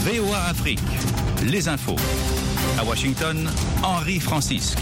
VOA Afrique, les infos. À Washington, Henri Francisque.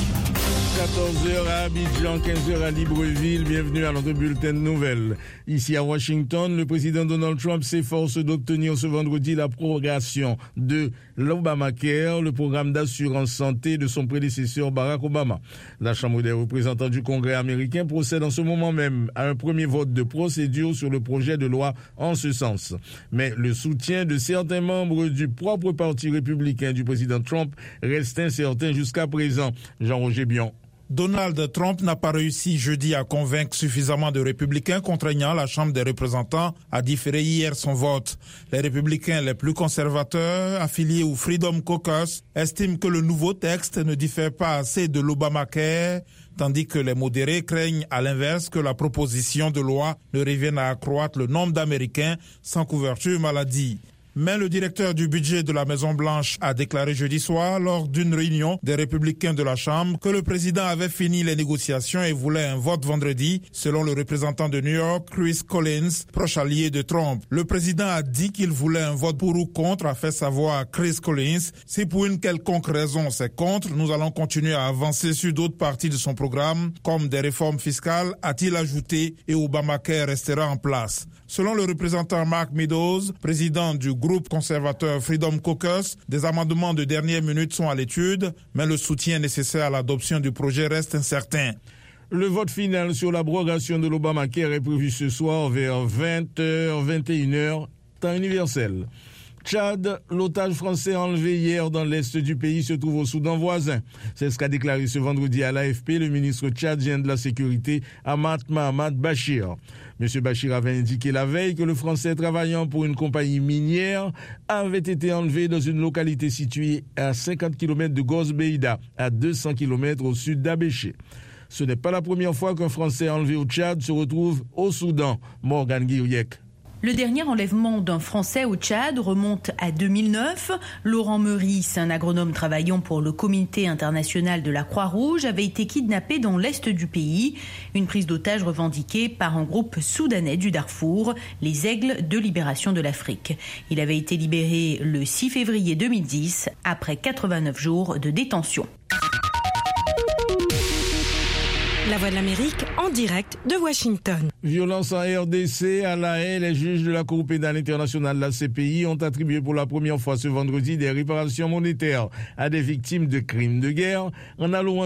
14h à Abidjan, 15h à Libreville. Bienvenue à notre bulletin de nouvelles. Ici à Washington, le président Donald Trump s'efforce d'obtenir ce vendredi la prorogation de l'Obamacare, le programme d'assurance santé de son prédécesseur Barack Obama. La Chambre des représentants du Congrès américain procède en ce moment même à un premier vote de procédure sur le projet de loi en ce sens. Mais le soutien de certains membres du propre parti républicain du président Trump reste incertain jusqu'à présent. Jean-Roger Bion. Donald Trump n'a pas réussi jeudi à convaincre suffisamment de républicains contraignant la Chambre des représentants à différer hier son vote. Les républicains les plus conservateurs, affiliés au Freedom Caucus, estiment que le nouveau texte ne diffère pas assez de l'Obamacare, tandis que les modérés craignent à l'inverse que la proposition de loi ne revienne à accroître le nombre d'Américains sans couverture maladie. Mais le directeur du budget de la Maison-Blanche a déclaré jeudi soir, lors d'une réunion des républicains de la Chambre, que le président avait fini les négociations et voulait un vote vendredi, selon le représentant de New York, Chris Collins, proche allié de Trump. Le président a dit qu'il voulait un vote pour ou contre, a fait savoir à Chris Collins. Si pour une quelconque raison c'est contre, nous allons continuer à avancer sur d'autres parties de son programme, comme des réformes fiscales, a-t-il ajouté, et Obamacare restera en place. Selon le représentant Mark Meadows, président du groupe conservateur Freedom Caucus, des amendements de dernière minute sont à l'étude, mais le soutien nécessaire à l'adoption du projet reste incertain. Le vote final sur l'abrogation de l'Obamacare est prévu ce soir vers 20h, 21h, temps universel. Tchad, l'otage français enlevé hier dans l'est du pays se trouve au Soudan voisin. C'est ce qu'a déclaré ce vendredi à l'AFP le ministre tchadien de la Sécurité, Ahmad Mahamad Bachir. M. Bachir avait indiqué la veille que le Français travaillant pour une compagnie minière avait été enlevé dans une localité située à 50 km de Gosbeida, à 200 km au sud d'Abéché. Ce n'est pas la première fois qu'un Français enlevé au Tchad se retrouve au Soudan. Morgan Guiriec. Le dernier enlèvement d'un Français au Tchad remonte à 2009. Laurent Meurice, un agronome travaillant pour le Comité international de la Croix-Rouge, avait été kidnappé dans l'est du pays. Une prise d'otage revendiquée par un groupe soudanais du Darfour, les Aigles de libération de l'Afrique. Il avait été libéré le 6 février 2010, après 89 jours de détention. La Voix de l'Amérique en direct de Washington. Violence en RDC, à La Haye, les juges de la Cour pénale internationale, la CPI, ont attribué pour la première fois ce vendredi des réparations monétaires à des victimes de crimes de guerre en allouant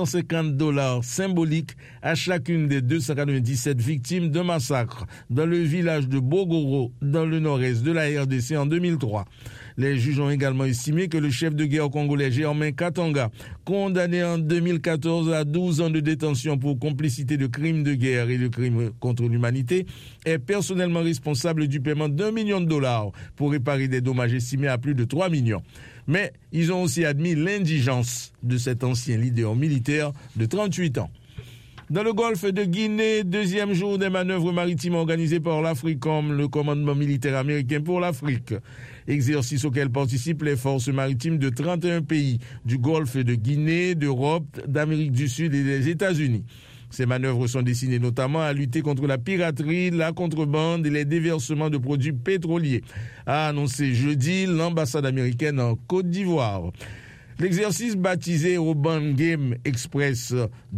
$250 symboliques à chacune des 297 victimes de massacres dans le village de Bogoro, dans le nord-est de la RDC en 2003. Les juges ont également estimé que le chef de guerre congolais Germain Katanga, condamné en 2014 à 12 ans de détention pour complicité de crimes de guerre et de crimes contre l'humanité, est personnellement responsable du paiement d'$1 million pour réparer des dommages estimés à plus de 3 millions. Mais ils ont aussi admis l'indigence de cet ancien leader militaire de 38 ans. Dans le golfe de Guinée, deuxième jour des manœuvres maritimes organisées par l'AFRICOM, le commandement militaire américain pour l'Afrique. Exercice auquel participent les forces maritimes de 31 pays du golfe de Guinée, d'Europe, d'Amérique du Sud et des États-Unis. Ces manœuvres sont destinées notamment à lutter contre la piraterie, la contrebande et les déversements de produits pétroliers, a annoncé jeudi l'ambassade américaine en Côte d'Ivoire. L'exercice baptisé Urban Game Express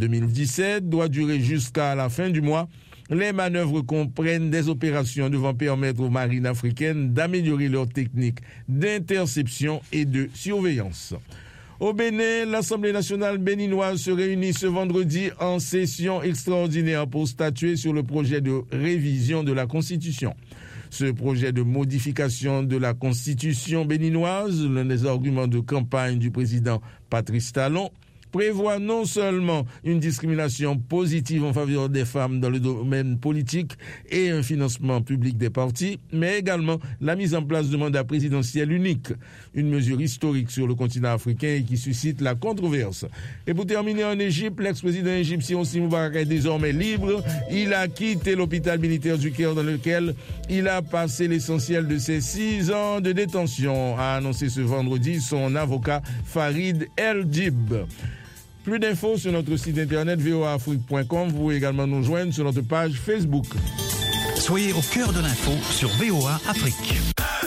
2017 doit durer jusqu'à la fin du mois. Les manœuvres comprennent des opérations devant permettre aux marines africaines d'améliorer leurs techniques d'interception et de surveillance. Au Bénin, l'Assemblée nationale béninoise se réunit ce vendredi en session extraordinaire pour statuer sur le projet de révision de la Constitution. Ce projet de modification de la Constitution béninoise, l'un des arguments de campagne du président Patrice Talon, prévoit non seulement une discrimination positive en faveur des femmes dans le domaine politique et un financement public des partis, mais également la mise en place de mandats présidentiels uniques, une mesure historique sur le continent africain et qui suscite la controverse. Et pour terminer, en Égypte, l'ex-président égyptien Hosni Moubarak est désormais libre. Il a quitté l'hôpital militaire du Caire dans lequel il a passé l'essentiel de ses 6 ans de détention, a annoncé ce vendredi son avocat Farid El-Dib. Plus d'infos sur notre site internet voaafrique.com. Vous pouvez également nous joindre sur notre page Facebook. Soyez au cœur de l'info sur VOA Afrique.